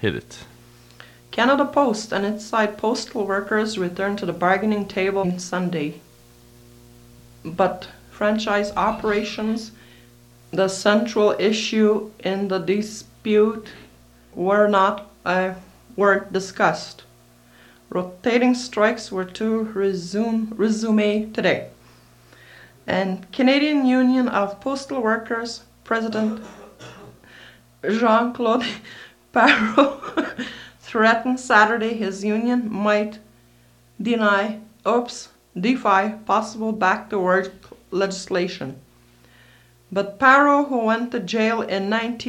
Hit it. Canada Post and its side postal workers returned to the bargaining table on Sunday. But franchise operations, the central issue in the dispute, weren't discussed. Rotating strikes were to resume today. And Canadian Union of Postal Workers President Jean-Claude Parot threatened Saturday his union might defy possible back-to-work legislation. But Parot, who went to jail in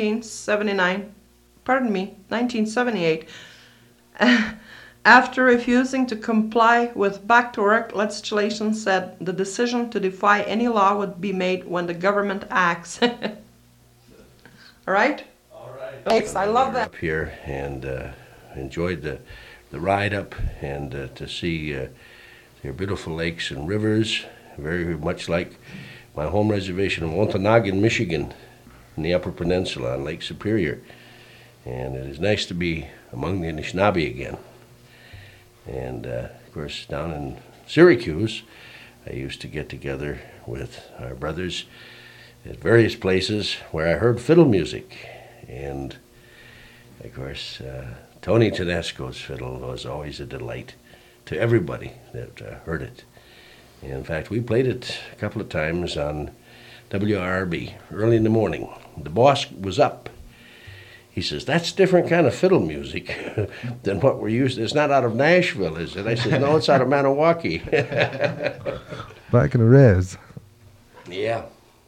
1978, after refusing to comply with back-to-work legislation, said the decision to defy any law would be made when the government acts. All right? All right. Thanks, I love that. Up here and enjoyed the ride up and to see your beautiful lakes and rivers, very much like my home reservation of Ontonagon, Michigan, in the Upper Peninsula on Lake Superior. And it is nice to be among the Anishinaabe again. And of course, down in Syracuse, I used to get together with our brothers at various places where I heard fiddle music. And of course, Tony Tedesco's fiddle was always a delight to everybody that heard it. And in fact, we played it a couple of times on WRB early in the morning. The boss was up. He says, "That's different kind of fiddle music than what we're used to. It's not out of Nashville, is it?" I said, "No, it's out of Maniwaki." Back in the res. Yeah.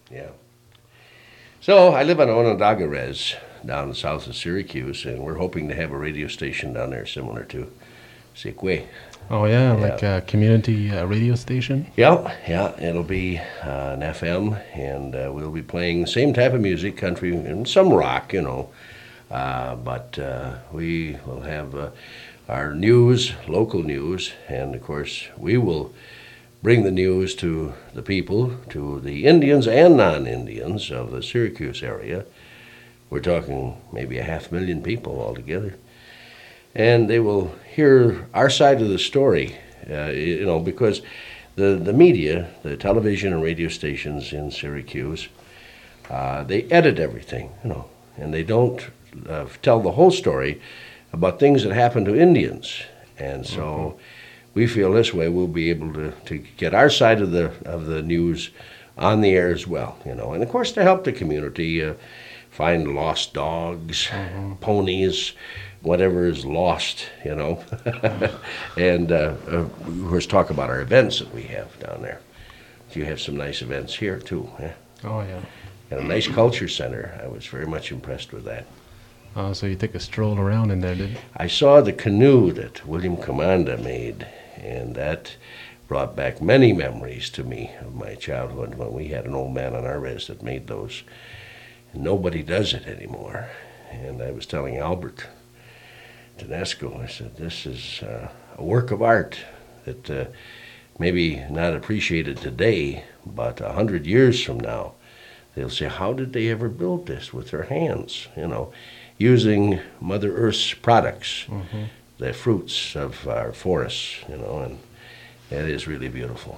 So I live on Onondaga Res down south of Syracuse, and we're hoping to have a radio station down there similar to Sikwe. Oh yeah, like a community radio station? Yeah, it'll be an FM, and we'll be playing the same type of music, country, and some rock, but we will have our news, local news, and of course we will bring the news to the people, to the Indians and non-Indians of the Syracuse area. We're talking maybe 500,000 people altogether. And they will hear our side of the story, because the media, the television and radio stations in Syracuse, they edit everything, and they don't tell the whole story about things that happen to Indians. And so we feel this way we'll be able to get our side of the news on the air as well, and of course to help the community find lost dogs, ponies, whatever is lost, and of course talk about our events that we have down there. You have some nice events here too. Oh yeah. And a nice culture center. I was very much impressed with that. So you took a stroll around in there, did you? I saw the canoe that William Commanda made, and that brought back many memories to me of my childhood when we had an old man on our res that made those. And nobody does it anymore. And I was telling Albert Tedesco, I said, this is a work of art that maybe not appreciated today, but 100 years from now, they'll say, how did they ever build this with their hands, using Mother Earth's products, the fruits of our forests, and that is really beautiful.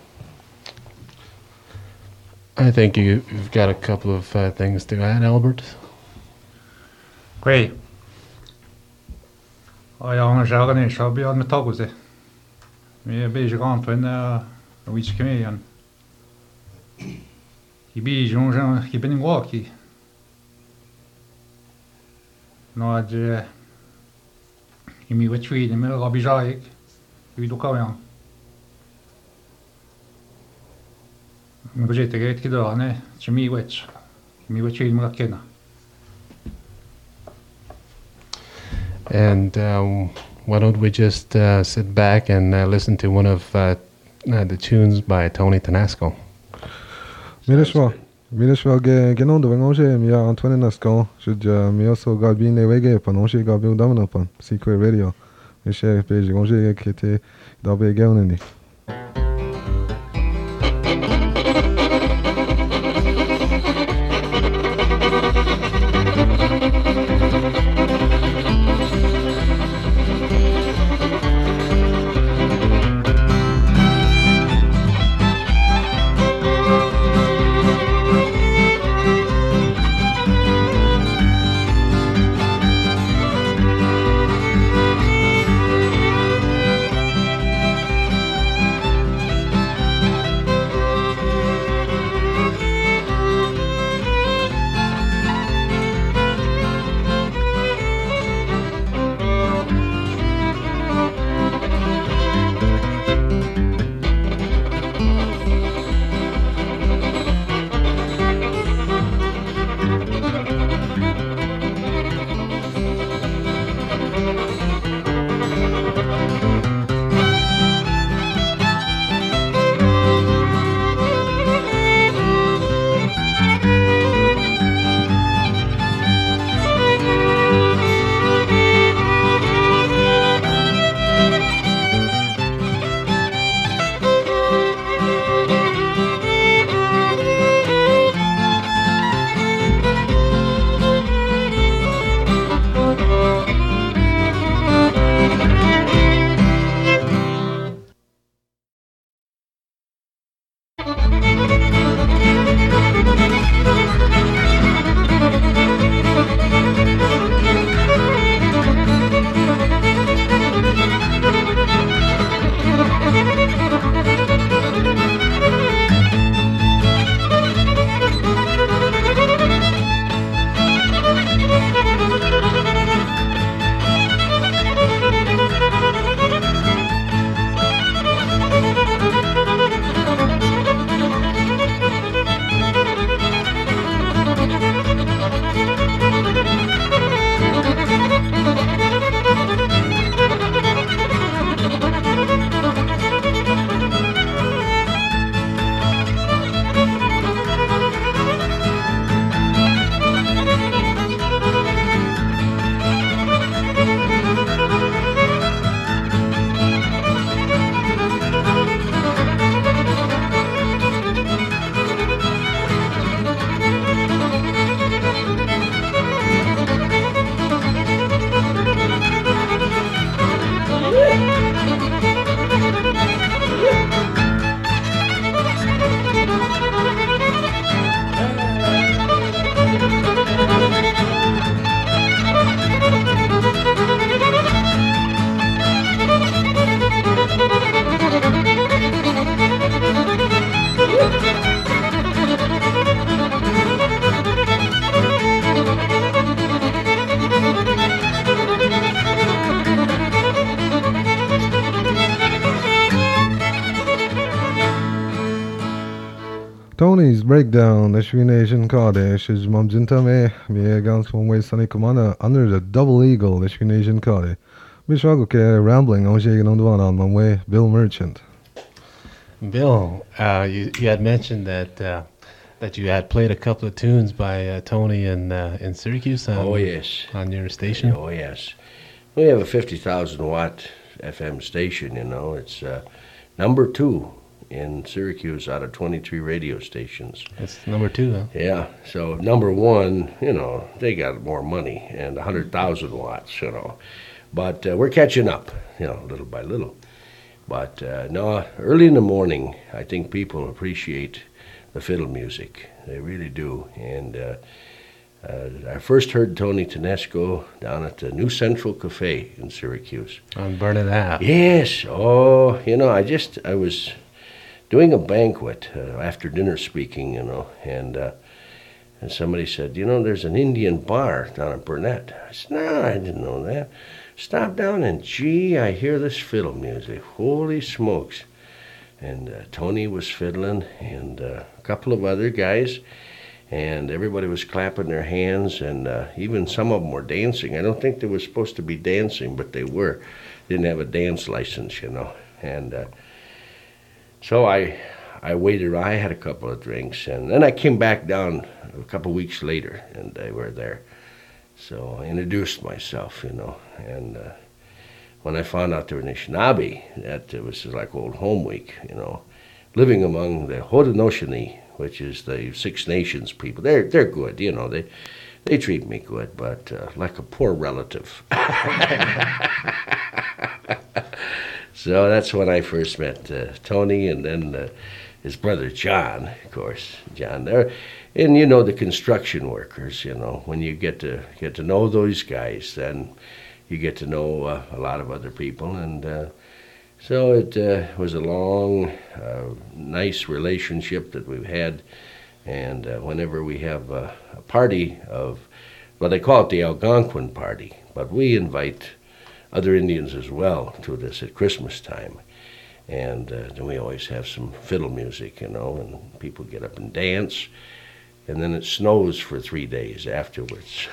I think you've got a couple of things to add, Albert. Great. I honor Jargon shall be on the top of it. Me a beige when which Canadian. He be Jean, he been in walkie. No, I'd me with tree, the middle of Bijayik. We do come on. I'm going to get to on it. To me, which me with tree, Makena. And why don't we just sit back and listen to one of the tunes by Tony Tedesco? Mireswa genon do vengoje mi Antoine Nascon should mi also got been a wege panonche got build domino pan secret radio mi share page gonje qui était dans begeoneni. Tony's breakdown, the Nation Cade, is Mamzinta me against one way Sunny Commander under the double eagle, the Nation Cade. Mishago rambling on Shagan on one way, Bill Merchant. Bill, you had mentioned that you had played a couple of tunes by Tony in Syracuse Oh, yes. on your station. Oh, yes. We have a 50,000 watt FM station, you know. It's number 2 in Syracuse out of 23 radio stations. It's number 2, huh? Yeah, so number 1, you know, they got more money and 100,000 watts, you know. But we're catching up, you know, little by little. But no, early in the morning, I think people appreciate the fiddle music. They really do. And I first heard Tony Tedesco down at the New Central Cafe in Syracuse. On Burnett Ave. Yes. Oh, you know, I was doing a banquet after dinner speaking, you know, and somebody said, you know, there's an Indian bar down at Burnett. I said, no, I didn't know that. Stop down and gee, I hear this fiddle music. Holy smokes. And Tony was fiddling and a couple of other guys, and everybody was clapping their hands, and even some of them were dancing. I don't think they were supposed to be dancing, but they were. Didn't have a dance license, you know. And so I waited. I had a couple of drinks, and then I came back down a couple of weeks later, and they were there. So I introduced myself, you know, and when I found out they were Anishinaabe, that it was like old home week, you know, living among the Haudenosaunee, which is the Six Nations people. They're good, you know, they treat me good, but like a poor relative. So that's when I first met Tony, and then his brother John, of course, John there. And you know, the construction workers, you know, when you get to know those guys, then you get to know a lot of other people. And so it was a long, nice relationship that we've had. And whenever we have a party of, well, they call it the Algonquin party, but we invite other Indians as well to this at Christmas time. And then we always have some fiddle music, you know, and people get up and dance. And then it snows for 3 days afterwards.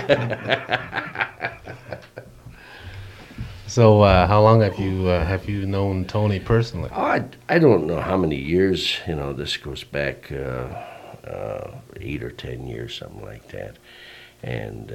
So how long have you known Tony personally? Oh, I don't know how many years. You know, this goes back 8 or 10 years, something like that. And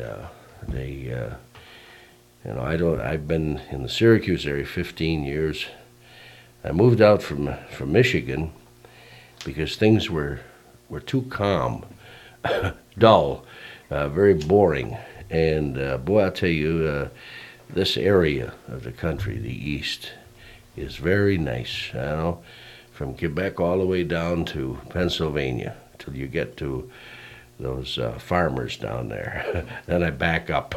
you know, I've been in the Syracuse area 15 years. I moved out from Michigan because things were too calm, dull, very boring. And boy, I'll tell you, this area of the country, the East, is very nice. You know, from Quebec all the way down to Pennsylvania, till you get to those farmers down there. Then I back up.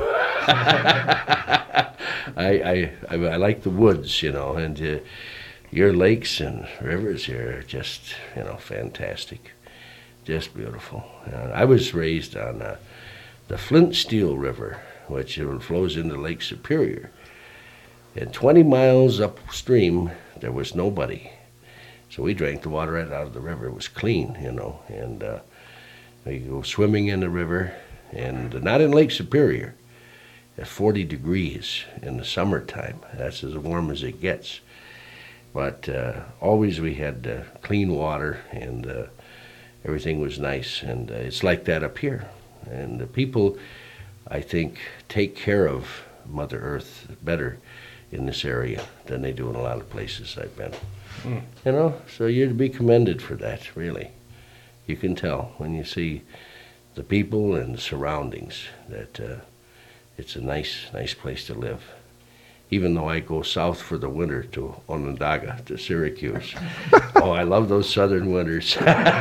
I like the woods, you know, and your lakes and rivers here are just, you know, fantastic. Just beautiful. I was raised on the Flint Steel River, which flows into Lake Superior. And 20 miles upstream, there was nobody. So we drank the water right out of the river. It was clean, you know. And we go swimming in the river, and not in Lake Superior, at 40 degrees in the summertime. That's as warm as it gets. But always we had clean water, and everything was nice, and it's like that up here. And the people, I think, take care of Mother Earth better in this area than they do in a lot of places I've been. You know, so you're to be commended for that, really. You can tell when you see the people and the surroundings that it's a nice place to live. Even though I go south for the winter to Onondaga, to Syracuse. Oh, I love those southern winters.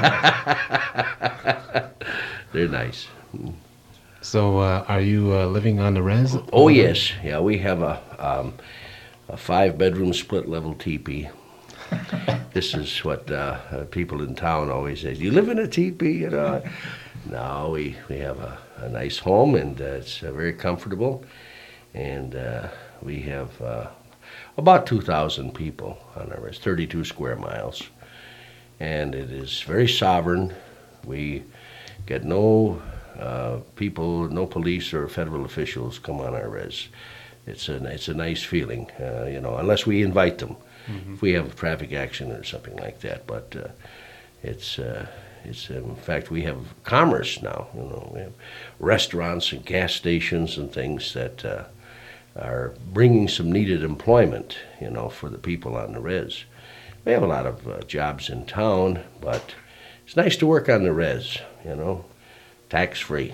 They're nice. So are you living on the res? Oh, yes. Yeah, we have a 5-bedroom split-level teepee. This is what people in town always say. Do you live in a teepee? You know? No, we have a nice home, and it's very comfortable. And we have about 2,000 people on our res, 32 square miles. and it is very sovereign. We get no people, no police or federal officials come on our res. It's a nice feeling, unless we invite them. If we have a traffic accident or something like that. But it's in fact, we have commerce now. We have restaurants and gas stations and things that are bringing some needed employment, for the people on the res. We have a lot of jobs in town, but it's nice to work on the res, tax free.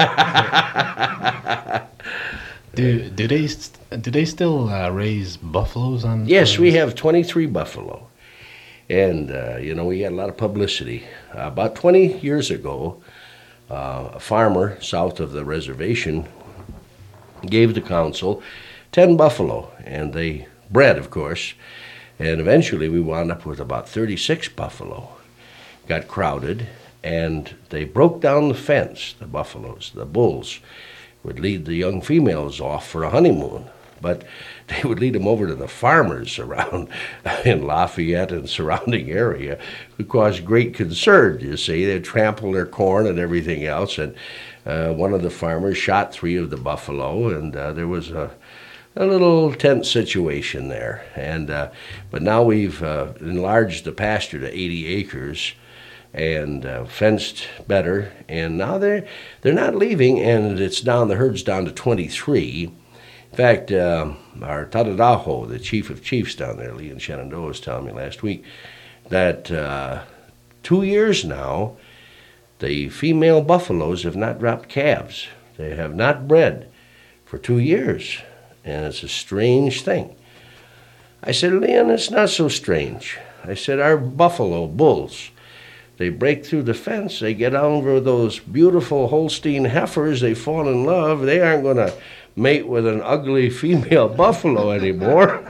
Do they still raise buffaloes on? Yes, we have 23 buffalo, and we had a lot of publicity. About 20 years ago, a farmer south of the reservation gave the council 10 buffalo, and they bred, of course, and eventually we wound up with about 36 buffalo. Got crowded, and they broke down the fence. The buffaloes, the bulls, would lead the young females off for a honeymoon, but they would lead them over to the farmers around in Lafayette and surrounding area, who caused great concern. You see, they'd trample their corn and everything else, and one of the farmers shot 3 of the buffalo, and there was a little tense situation there. And but now we've enlarged the pasture to 80 acres. And fenced better, and now they're not leaving, and the herd's down to 23. In fact, our Tadadaho, the chief of chiefs down there, Lee and Shenandoah, was telling me last week that 2 years now, the female buffaloes have not dropped calves. They have not bred for 2 years, and it's a strange thing. I said, Leon, it's not so strange. I said, our buffalo bulls, they break through the fence, they get over those beautiful Holstein heifers, they fall in love, they aren't going to mate with an ugly female buffalo anymore.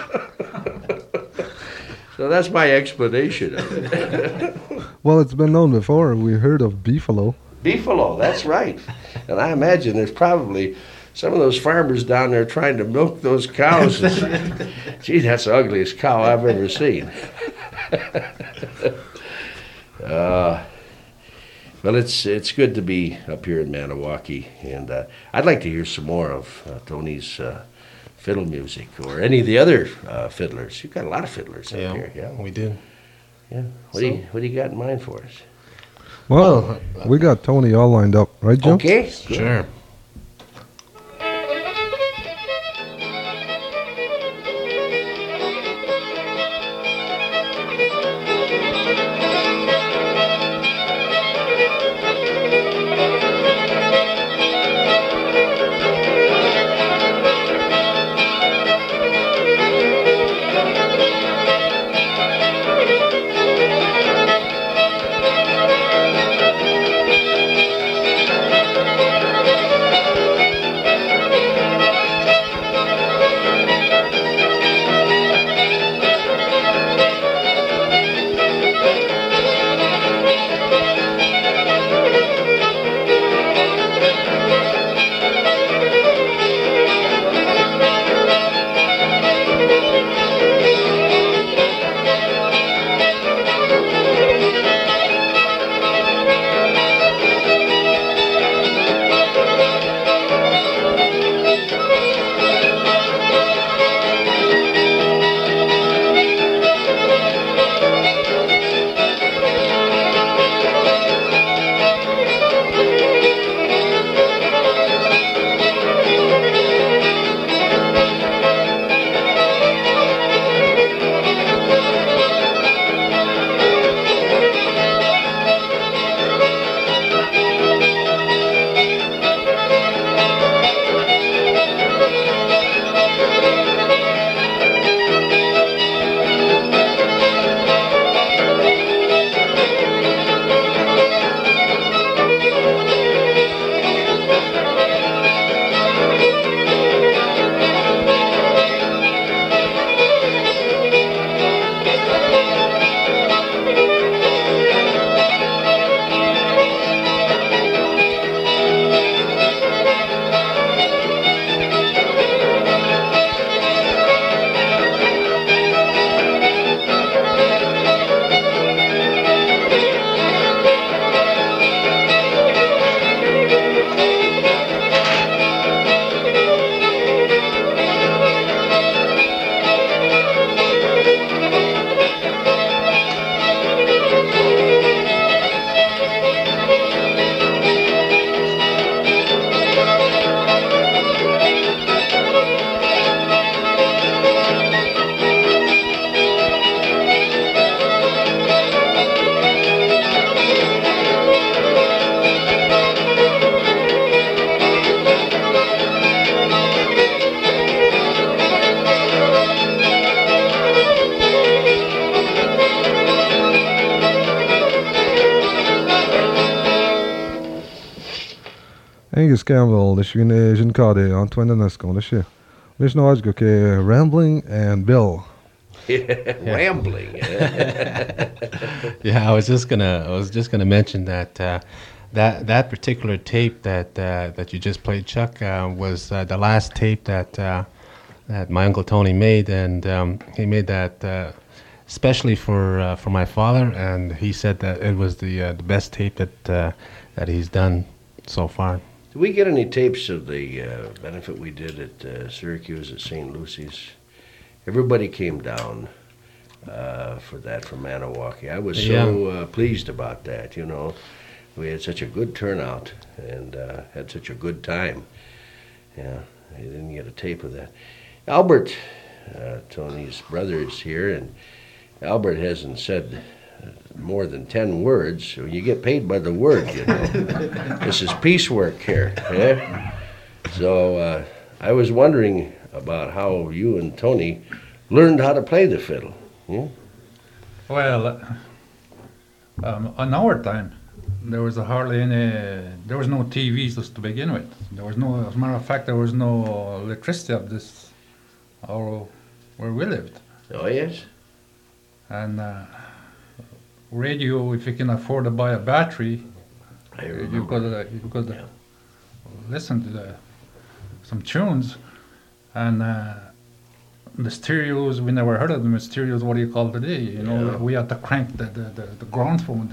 So that's my explanation of it. Well, it's been known before. We heard of beefalo. Beefalo, that's right. And I imagine there's probably some of those farmers down there trying to milk those cows. Gee, that's the ugliest cow I've ever seen. Well, it's good to be up here in Maniwaki, and I'd like to hear some more of Tony's fiddle music, or any of the other fiddlers. You've got a lot of fiddlers up here. Yeah, we do. Yeah. What do you got in mind for us? Well, we got Tony all lined up, right, Jim? Okay. Sure. Angus Campbell, the Shwine Jinkade, Antoine Danesco, the Shi. Miss Nodge, okay, Rambling and Bill. Rambling. Yeah, I was just gonna mention that that particular tape that you just played, Chuck, was the last tape that my Uncle Tony made, and he made that especially for my father, and he said that it was the best tape that he's done so far. Did we get any tapes of the benefit we did at Syracuse at St. Lucy's? Everybody came down for that from Maniwaki. I was so pleased about that, you know. We had such a good turnout and had such a good time. Yeah, I didn't get a tape of that. Albert, Tony's brother, is here, and Albert hasn't said more than 10 words, so you get paid by the word, you know. This is piecework here. Yeah? So I was wondering about how you and Tony learned how to play the fiddle. Yeah? Well, on our time, there was hardly any. There was no TVs just to begin with. There was no, as a matter of fact, there was no electricity up this, or where we lived. Oh yes. And radio, if you can afford to buy a battery, you could listen to some tunes, and the stereos, we never heard of them. Stereos, what do you call today? You know, we had to crank the ground phone.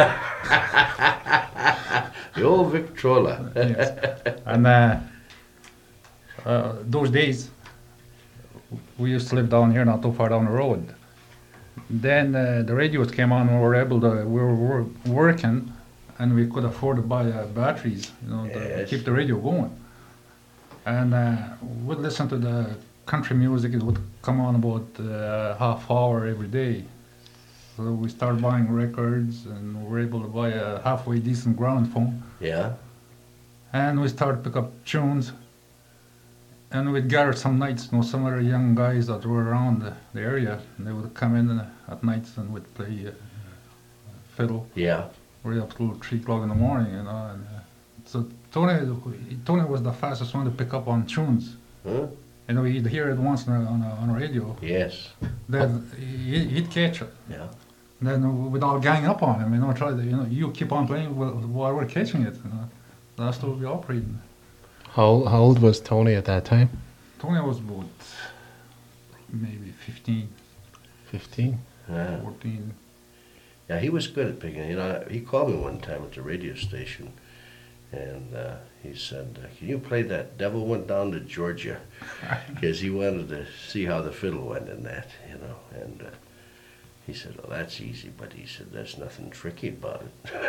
The old Victrola. Yes. And those days, we used to live down here, not too far down the road. Then the radios came on, and we were working, and we could afford to buy batteries, you know, to keep the radio going. And we'd listen to the country music. It would come on about half hour every day. So we started buying records, and we were able to buy a halfway decent ground phone. Yeah. And we started to pick up tunes. And we'd gather some nights, you know, some other young guys that were around the area, and they would come in at nights and would play fiddle. Yeah. Right up till 3 o'clock in the morning, you know. And so Tony was the fastest one to pick up on tunes. Huh? You know, he'd hear it once on a radio. Yes. Then he'd catch it. Yeah. Then we'd all gang up on him, you know, try to, you know, you keep on playing while we're catching it. You know. That's the way we operating. How old was Tony at that time? Tony was about maybe 15, 15. 14. Yeah, he was good at picking. You know, he called me one time at the radio station, and he said, "Can you play that Devil Went Down to Georgia?" Because he wanted to see how the fiddle went in that, you know. And he said, "Oh, that's easy," but he said, "There's nothing tricky about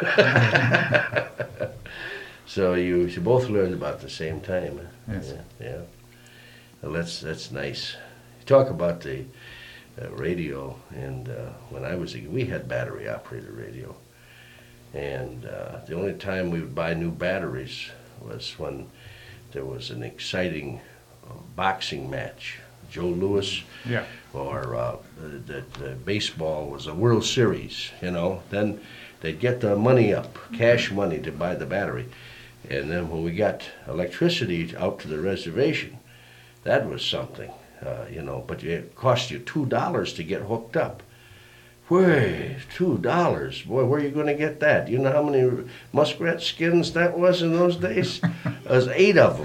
it." So you both learned about the same time. Yes. Yeah. Well, that's nice. You talk about the radio, and when I was we had battery operated radio, and the only time we would buy new batteries was when there was an exciting boxing match. Joe Louis, Yeah. or the baseball was a World Series, you know. Then they'd get the money up, cash money, to buy the battery. And then when we got electricity out to the reservation, that was something, you know. But it cost you $2 to get hooked up. Wait, $2? Boy, where are you going to get that? You know how many muskrat skins that was in those days? There was 8 of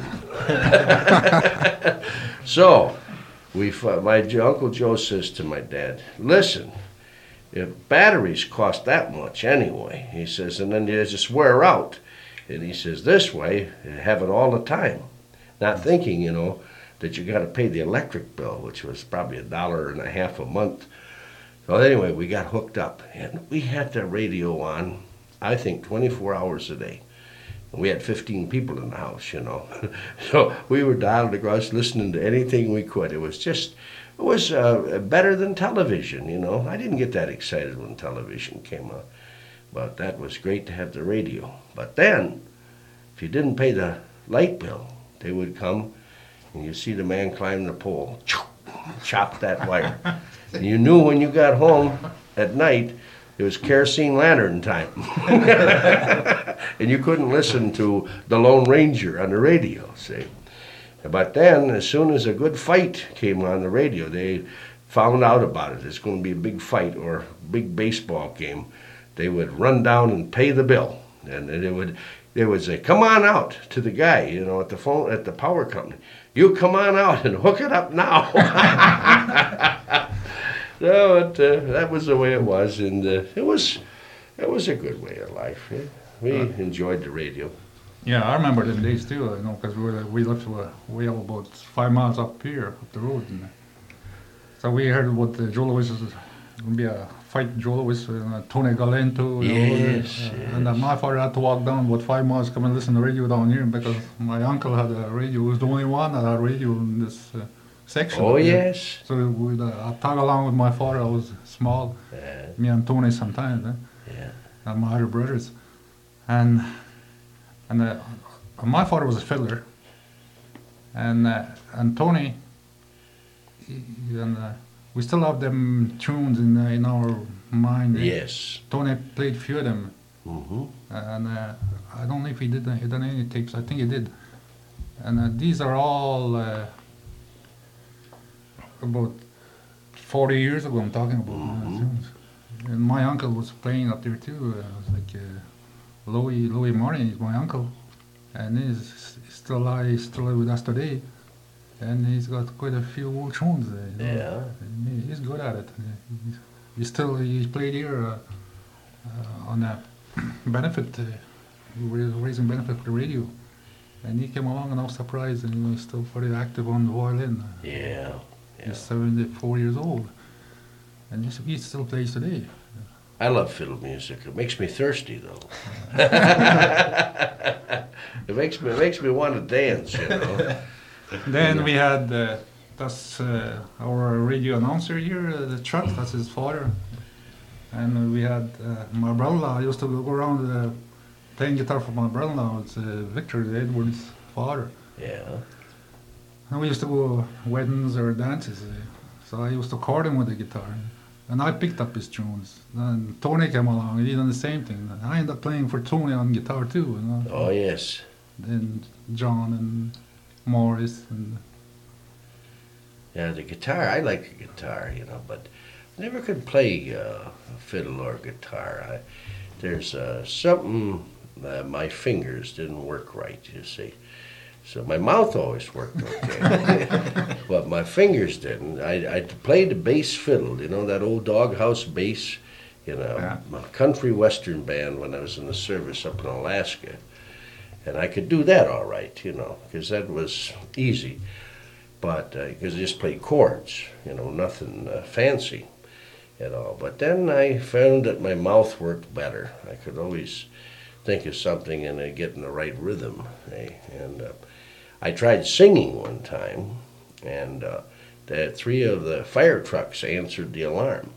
them. So, my Uncle Joe says to my dad, "Listen, if batteries cost that much anyway," he says, "and then they just wear out. And he says, this way, you have it all the time." Not thinking, you know, that you got to pay the electric bill, which was probably $1.50 a month. So anyway, we got hooked up, and we had the radio on, I think, 24 hours a day. And we had 15 people in the house, you know. So we were dialed across listening to anything we could. It was better than television, you know. I didn't get that excited when television came out. But that was great to have the radio. But then, if you didn't pay the light bill, they would come, and you see the man climb the pole, chop that wire. And you knew when you got home at night it was kerosene lantern time. And you couldn't listen to the Lone Ranger on the radio, see. But then, as soon as a good fight came on the radio, they found out about it. It's going to be a big fight or a big baseball game. They would run down and pay the bill. And they would say, come on out to the guy, you know, at the phone, at the power company. You come on out and hook it up now. So that was the way it was, and it was a good way of life. Yeah. We enjoyed the radio. Yeah, I remember them days too, you know, because we lived way up about 5 miles up here, up the road. And, so we heard about Joe Louis was going to be a fight, Joe Louis and Tony Galento. Yes. And my father had to walk down about 5 miles, come and listen to the radio down here, because my uncle had a radio. He was the only one that had a radio in this section. Oh, yes. So I'd tag along with my father. I was small, me and Tony sometimes, and my other brothers. And my father was a fiddler, and Tony, we still have them tunes in our mind. Yes. Tony played a few of them, and I don't know if he done any tapes. I think he did. And these are all about 40 years ago. I'm talking about tunes. And my uncle was playing up there too. It was like Louis Martin is my uncle, and he's still with us today. And he's got quite a few old tunes. You know. Yeah. He's good at it. He played here on a benefit, raising benefit for the radio. And he came along and I was surprised, and he's still very active on the violin. Yeah. He's 74 years old, and he still plays today. I love fiddle music. It makes me thirsty, though. It makes me want to dance, you know. Then we had that's our radio announcer here, the Chuck. That's his father. And we had my brother-in-law. I used to go around playing guitar for my brother-in-law. It's Victor Edwards' father. Yeah. And we used to go weddings or dances. So I used to court him with the guitar. And I picked up his tunes. And Tony came along, and he done the same thing. I ended up playing for Tony on guitar too, you know. Oh, yes. Then John and Morris and... Yeah, the guitar, I like the guitar, you know, but I never could play fiddle or guitar. There's something that my fingers didn't work right, you see. So my mouth always worked okay, but my fingers didn't. I played the bass fiddle, you know, that old doghouse bass, you know, a country western band when I was in the service up in Alaska. And I could do that all right, you know, because that was easy. But because I just played chords, you know, nothing fancy at all. But then I found that my mouth worked better. I could always think of something and get in the right rhythm. And I tried singing one time, and the 3 of the fire trucks answered the alarm.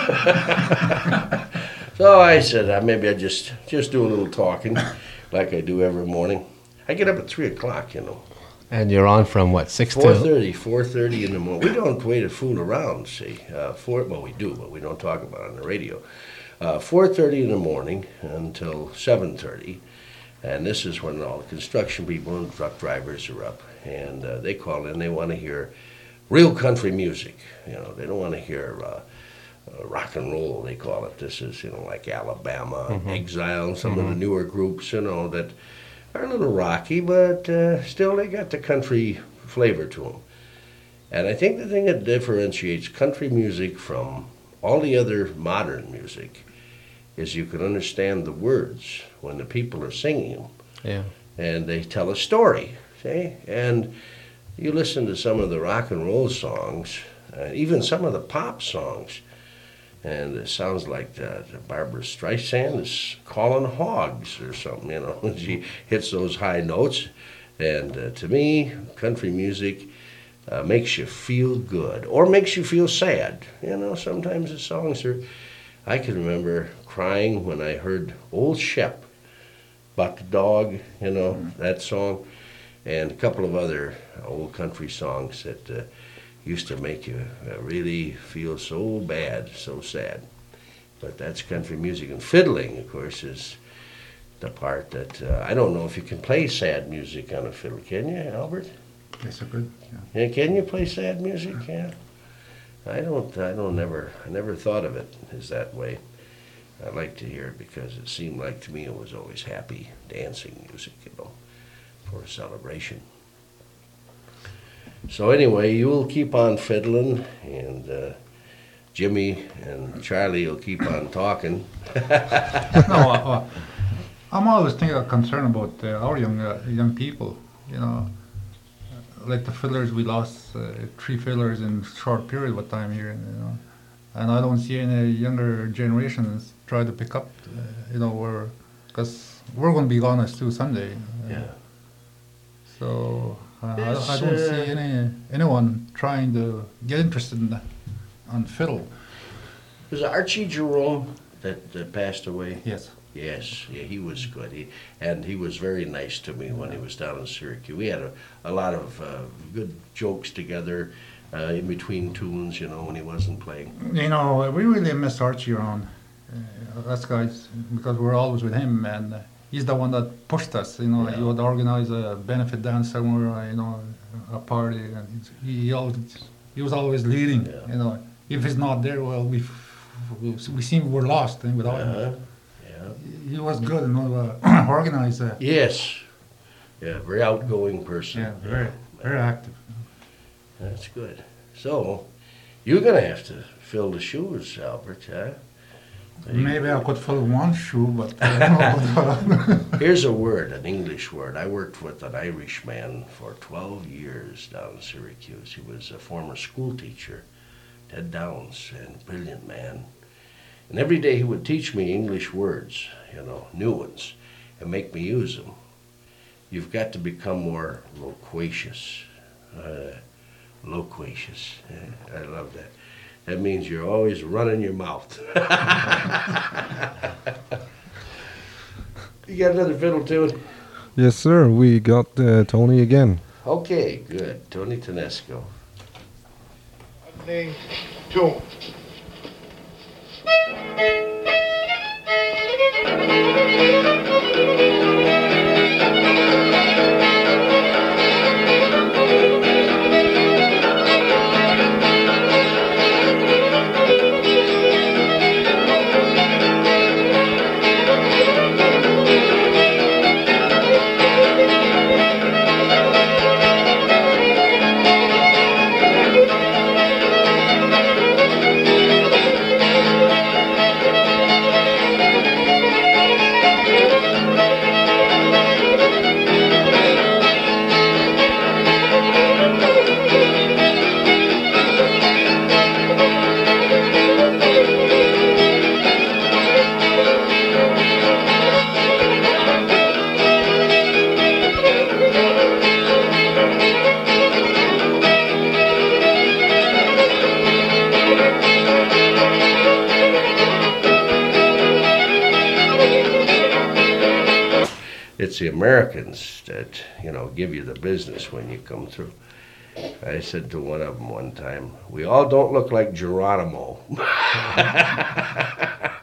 So I said, maybe I just do a little talking, like I do every morning. I get up at 3 o'clock, you know. And you're on from what, 6 to? 4:30 in the morning. We don't wait to fool around, see. Well, we do, but we don't talk about it on the radio. 4:30 in the morning until 7:30. And this is when all the construction people and truck drivers are up. And they call in, they want to hear real country music. You know, they don't want to hear rock and roll, they call it. This is, you know, like Alabama, Exile, some of the newer groups, you know, that are a little rocky, but still they got the country flavor to them. And I think the thing that differentiates country music from all the other modern music is you can understand the words when the people are singing them. Yeah. And they tell a story, see? And you listen to some of the rock and roll songs, even some of the pop songs, and it sounds like the Barbara Streisand is calling hogs or something, you know, when she hits those high notes. And to me, country music makes you feel good or makes you feel sad. You know, sometimes the songs are... I can remember crying when I heard Old Shep, About the Dog, you know, that song, and a couple of other old country songs that used to make you really feel so bad, so sad. But that's country music. And fiddling, of course, is the part that I don't know if you can play sad music on a fiddle. Can you, Albert? Yes, I could. Yeah. Yeah, can you play sad music? Yeah. I never thought of it as that way. I like to hear it because it seemed like to me it was always happy dancing music, for a celebration. So anyway, you will keep on fiddling, and Jimmy and Charlie will keep on talking. No, I'm always concerned about our young people. Like the fiddlers, we lost 3 fiddlers in a short period of time here, and I don't see any younger generations try to pick up, because we're going to be gone too someday. Yeah. So I don't see anyone trying to get interested on fiddle. Was it Archie Jerome that passed away? Yes. Yes, yeah, he was good. He was very nice to me when he was down in Syracuse. We had a lot of good jokes together in between tunes, when he wasn't playing. We really miss Archie around. Us guys, because we're always with him, and he's the one that pushed us. He would organize a benefit dance somewhere, a party, and he was always leading. Yeah. If he's not there, well, we seem we're lost without him. He was good and organized. Yes. Yeah, very outgoing person. Yeah, very active. That's good. So, you're going to have to fill the shoes, Albert, huh? Maybe I could fill one shoe, but I don't know. Here's a word, an English word. I worked with an Irishman for 12 years down in Syracuse. He was a former school teacher, Ted Downs, and a brilliant man. And every day he would teach me English words, new ones, and make me use them. You've got to become more loquacious. Loquacious. I love that. That means you're always running your mouth. You got another fiddle tune? Yes, sir. We got Tony again. Okay, good. Tony Tedesco. Opening tune. It's the Americans that, give you the business when you come through. I said to one of them one time, we all don't look like Geronimo.